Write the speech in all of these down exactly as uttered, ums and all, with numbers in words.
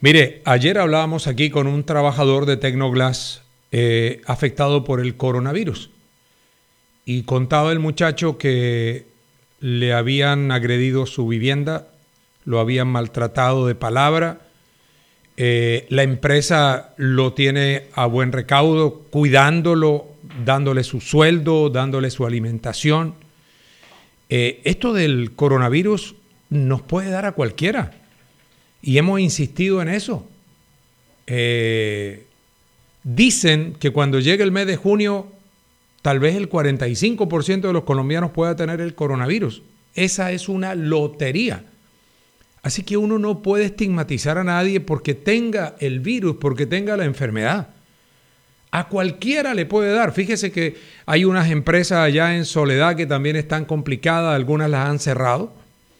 Mire, ayer hablábamos aquí con un trabajador de Tecnoglass eh, afectado por el coronavirus y contaba el muchacho que le habían agredido su vivienda, lo habían maltratado de palabra, eh, la empresa lo tiene a buen recaudo, cuidándolo, dándole su sueldo, dándole su alimentación. Eh, esto del coronavirus nos puede dar a cualquiera. Y hemos insistido en eso. Eh, dicen que cuando llegue el mes de junio, tal vez el cuarenta y cinco por ciento de los colombianos pueda tener el coronavirus. Esa es una lotería. Así que uno no puede estigmatizar a nadie porque tenga el virus, porque tenga la enfermedad. A cualquiera le puede dar. Fíjese que hay unas empresas allá en Soledad que también están complicadas, algunas las han cerrado.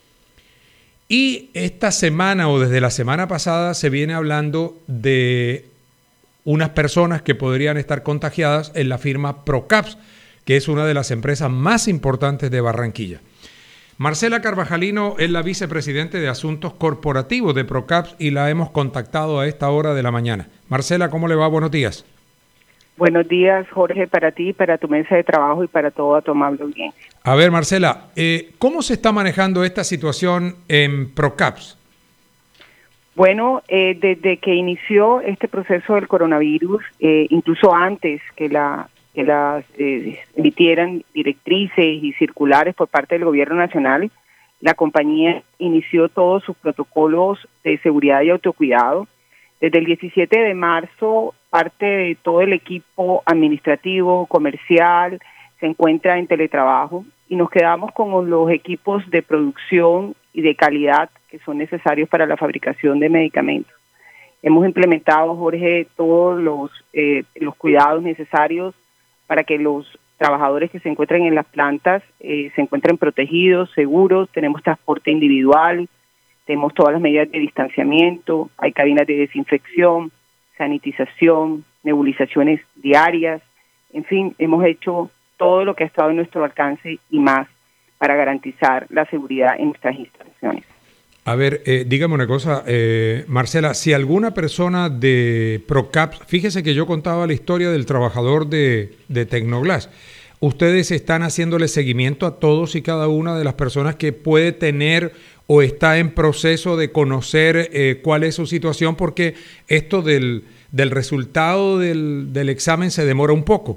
Y esta semana o desde la semana pasada se viene hablando de unas personas que podrían estar contagiadas en la firma Procaps, que es una de las empresas más importantes de Barranquilla. Marcela Carvajalino es la vicepresidente de Asuntos Corporativos de Procaps y la hemos contactado a esta hora de la mañana. Marcela, ¿cómo le va? Buenos días. Buenos días, Jorge, para ti, para tu mesa de trabajo y para toda tu amable audiencia. A ver, Marcela, eh, ¿cómo se está manejando esta situación en Procaps? Bueno, eh, desde que inició este proceso del coronavirus, eh, incluso antes que la que las eh, emitieran directrices y circulares por parte del gobierno nacional, la compañía inició todos sus protocolos de seguridad y autocuidado. Desde el diecisiete de marzo, parte de todo el equipo administrativo, comercial, se encuentra en teletrabajo y nos quedamos con los equipos de producción y de calidad que son necesarios para la fabricación de medicamentos. Hemos implementado, Jorge, todos los, eh, los cuidados necesarios para que los trabajadores que se encuentren en las plantas eh, se encuentren protegidos, seguros. Tenemos transporte individual, tenemos todas las medidas de distanciamiento, hay cabinas de desinfección, sanitización, nebulizaciones diarias. En fin, hemos hecho todo lo que ha estado en nuestro alcance y más para garantizar la seguridad en nuestras instalaciones. A ver, eh, dígame una cosa, eh, Marcela, si alguna persona de Procaps, fíjese que yo contaba la historia del trabajador de, de Tecnoglass, ¿ustedes están haciéndole seguimiento a todos y cada una de las personas que puede tener o está en proceso de conocer eh, cuál es su situación? Porque esto del, del resultado del, del examen se demora un poco.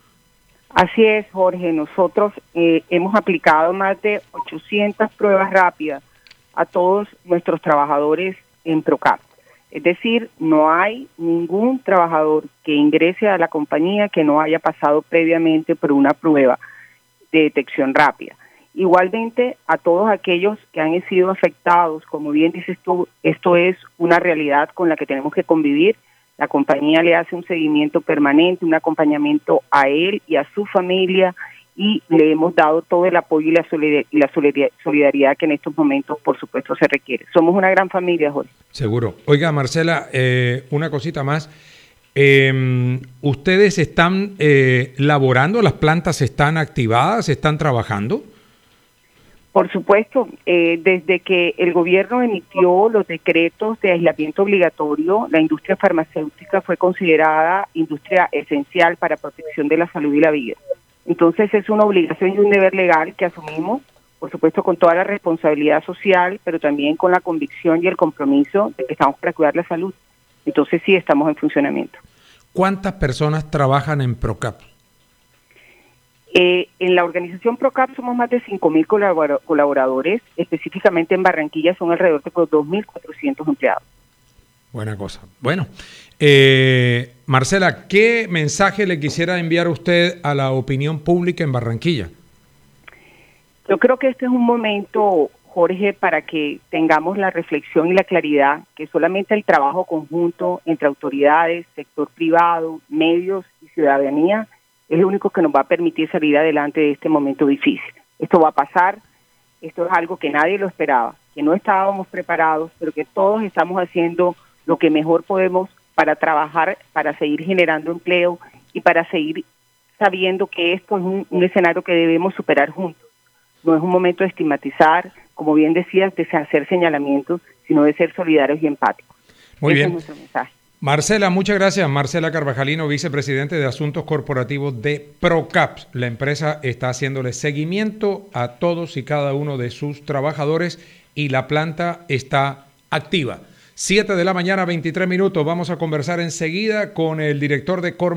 Así es, Jorge. Nosotros eh, hemos aplicado más de ochocientas pruebas rápidas a todos nuestros trabajadores en Procaps. Es decir, no hay ningún trabajador que ingrese a la compañía que no haya pasado previamente por una prueba de detección rápida. Igualmente, a todos aquellos que han sido afectados, como bien dices tú, esto es una realidad con la que tenemos que convivir. La compañía le hace un seguimiento permanente, un acompañamiento a él y a su familia, y le hemos dado todo el apoyo y la solidaridad que en estos momentos, por supuesto, se requiere. Somos una gran familia, Jorge. Seguro. Oiga, Marcela, eh, una cosita más. Eh, ¿Ustedes están eh, laborando? ¿Las plantas están activadas? ¿Están trabajando? Por supuesto, eh, desde que el gobierno emitió los decretos de aislamiento obligatorio, la industria farmacéutica fue considerada industria esencial para protección de la salud y la vida. Entonces es una obligación y un deber legal que asumimos, por supuesto con toda la responsabilidad social, pero también con la convicción y el compromiso de que estamos para cuidar la salud. Entonces sí estamos en funcionamiento. ¿Cuántas personas trabajan en Procaps? Eh, en la organización Procaps somos más de cinco mil colabor- colaboradores, específicamente en Barranquilla son alrededor de dos mil cuatrocientos empleados. Buena cosa. Bueno, eh, Marcela, ¿qué mensaje le quisiera enviar usted a la opinión pública en Barranquilla? Yo creo que este es un momento, Jorge, para que tengamos la reflexión y la claridad que solamente el trabajo conjunto entre autoridades, sector privado, medios y ciudadanía es lo único que nos va a permitir salir adelante de este momento difícil. Esto va a pasar, esto es algo que nadie lo esperaba, que no estábamos preparados, pero que todos estamos haciendo lo que mejor podemos para trabajar, para seguir generando empleo y para seguir sabiendo que esto es un, un escenario que debemos superar juntos. No es un momento de estigmatizar, como bien decías, de hacer señalamientos, sino de ser solidarios y empáticos. Muy Ese bien. es nuestro mensaje. Marcela, muchas gracias. Marcela Carvajalino, vicepresidente de Asuntos Corporativos de Procap. La empresa está haciéndole seguimiento a todos y cada uno de sus trabajadores y la planta está activa. siete de la mañana, veintitrés minutos. Vamos a conversar enseguida con el director de Corp